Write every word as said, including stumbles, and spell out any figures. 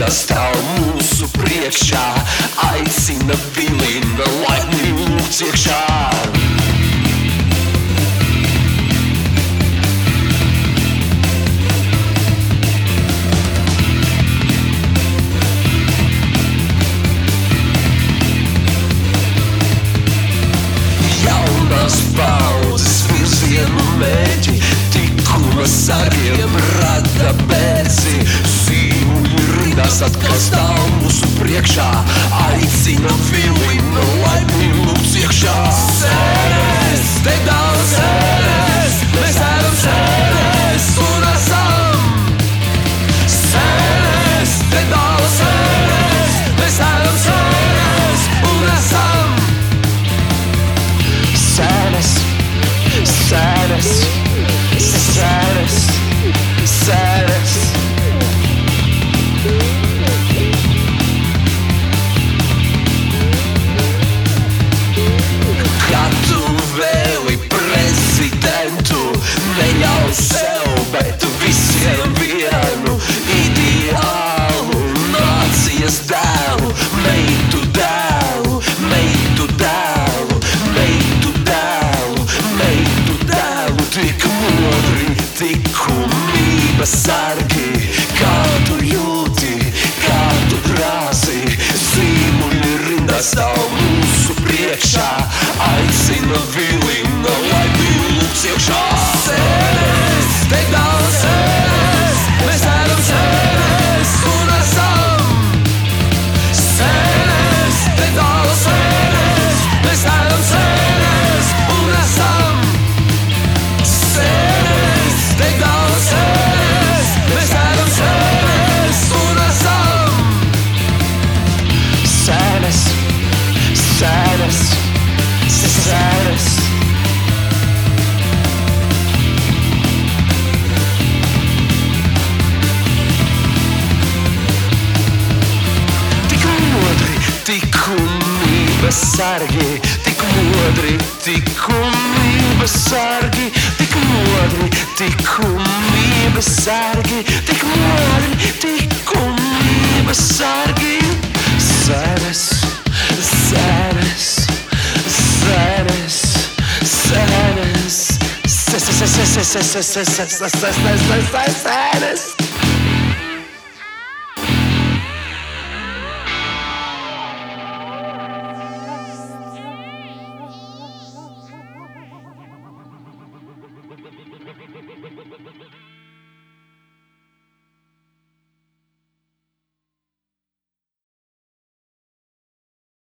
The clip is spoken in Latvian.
stāv mūsu priekšā, aicina, vilina, laipni lūdz iekšā. Jaunās paudzes virzienu mēģi, tikuma sargiem rada bērzi. Zīmuļi rindās atkal stāv mūsu priekšā, aicina, vilina, laipni lūdz iekšā. Sēnes, te daudz sēnes, mēs ēdam sēnes un esam. Sēnes, te daudz sēnes, mēs ēdam sēnes un esam. Sēnes, sēnes, sēnes, sēnes. Kad tu vēli prezidentu, neļauj sev, bet visiem vienu ideālu nācijas dēlu, meitu dēlu, meitu dēlu, meitu dēlu, meitu dēlu. Tik modri, likumība sargi, kā tu jūti, kā tu brāzi. Zīmuļi rindās stāv mūsu priekšā, aicina, vilina, laipni lūdz iekšā. Sēnes, te daudz sēnes, mēs ēdam sēnes un esam. Sēnes, te daudz sēnes, mēs ēdam sēnes un esam. Sēnes, te daudz sēnes, mēs ēdam sēnes un esam. Sēnes, sēnes, sēnes. Tik modri, likumības sargi, tik modri, likumības sargi, tik modri, likumības sargi, tik modri, likumības sargi. Sēnes, sēnes, sēnes, sēnes, sēnes, sēnes, sēnes, sēnes.